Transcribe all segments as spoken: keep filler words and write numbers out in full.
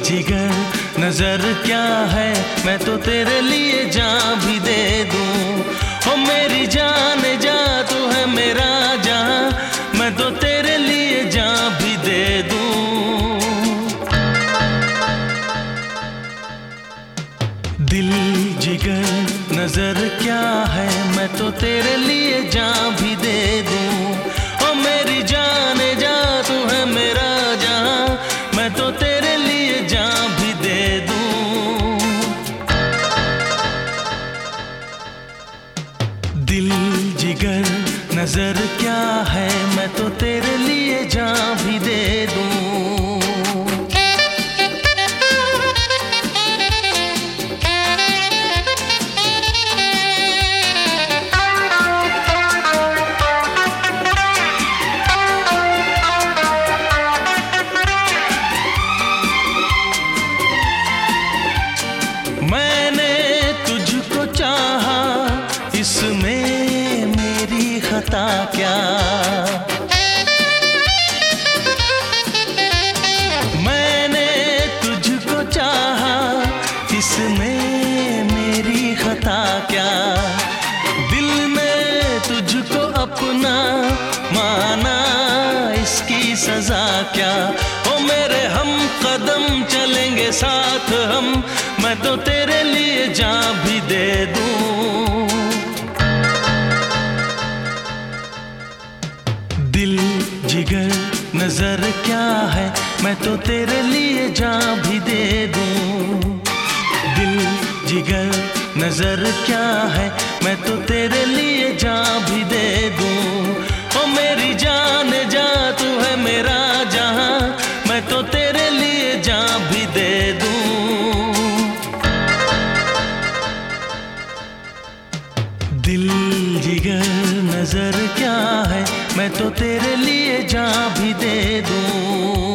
जिगर नजर क्या है, मैं तो तेरे लिए जान भी दे दूं। ओ मेरी जान जा तू है मेरा जहां, मैं तो तेरे लिए जान भी दे दूं। दिल जिगर नजर क्या है, मैं तो तेरे लिए जान भी दे दूं। ओ मेरी जान जा तू है मेरा जहां, मैं तो तेरे लिए जान भी दे दूं। दिल जिगर नजर क्या है, मैं तो तेरे लिए जान भी दे दूं। मैंने तुझको चाहा, इसमें मेरी खता क्या। मैंने तुझको चाहा, इसमें मेरी खता क्या। दिल ने तुझको अपना माना, इसकी सजा क्या। ओ मेरे हम कदम चलेंगे साथ हम, मैं तो तेरे लिए जान भी दे दूं। दिल जिगर नजर क्या है, मैं तो तेरे लिए जान भी दे दूं। दिल जिगर नजर क्या है, मैं तो तेरे लिए जान भी दे दूं। ओ मेरी जान जा तू है मेरा जहां, मैं तो तेरे लिए जान भी दे दूं। दिल जिगर नजर क्या है, मैं तो तेरे लिए जान भी दे दूं।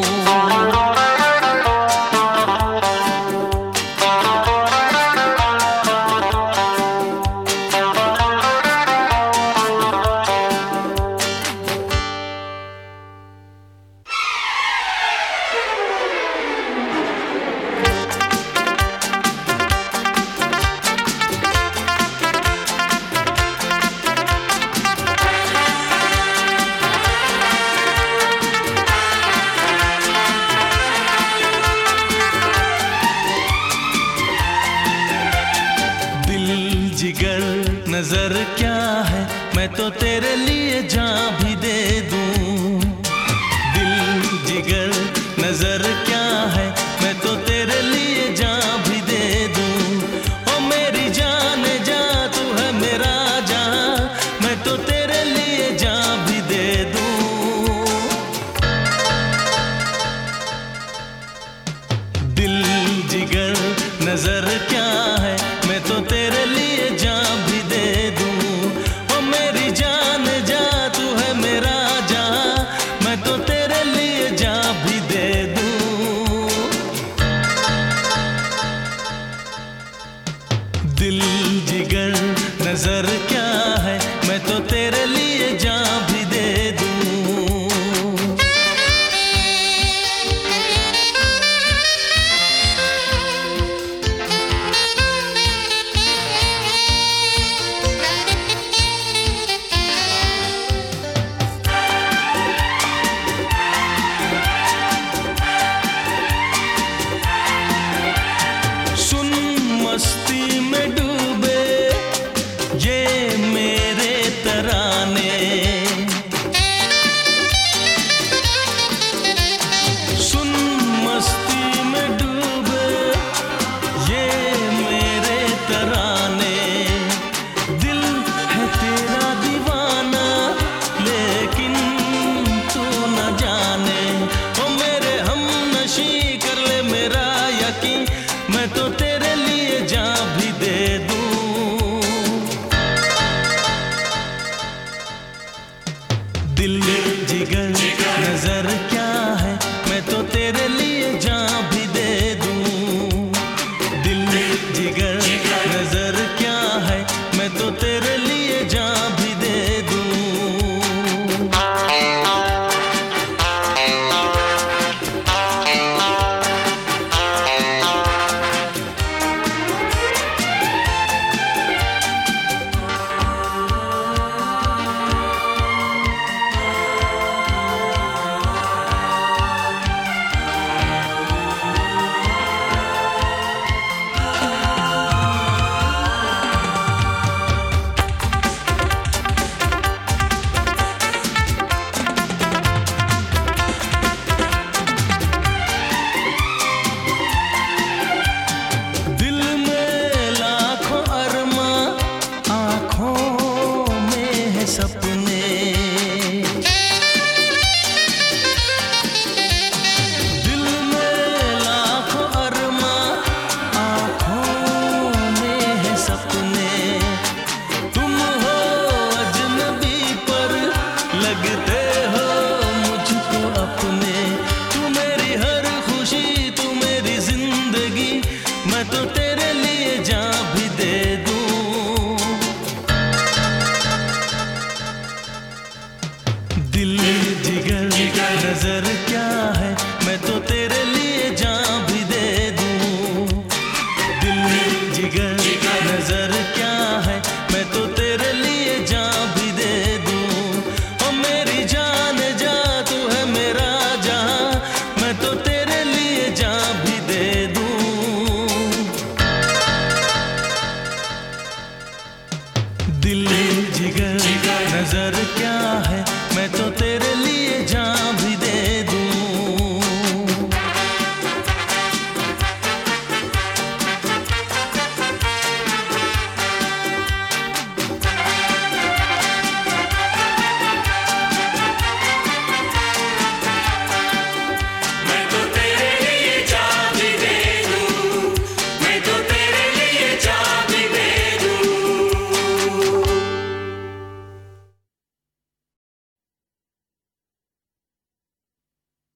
जिगर नजर क्या है, मैं तो तेरे लिए जान भी दे दूं। दिल जिगर नजर क्या है, मैं तो तेरे लिए जान भी दे दूं। ओ मेरी जान जा तू है मेरा जहां, मैं तो तेरे लिए जान भी दे दूं। दिल जिगर नजर क्या है, मैं तो तेरे लिए जान भी दे दूं। ओ मेरी जान जा तू है मेरा जहां, मैं तो तेरे लिए जान भी दे दूं। दिल जिगर नजर क्या है, मैं तो तेरे लिए जान भी दे दूं। मस्ती में डूबे ये मेरे तराने, सुन मस्ती में डूबे ये मेरे तराने। दिल है तेरा दीवाना लेकिन तू न जाने। ओ मेरे हम नशी कर ले मेरा यकीन,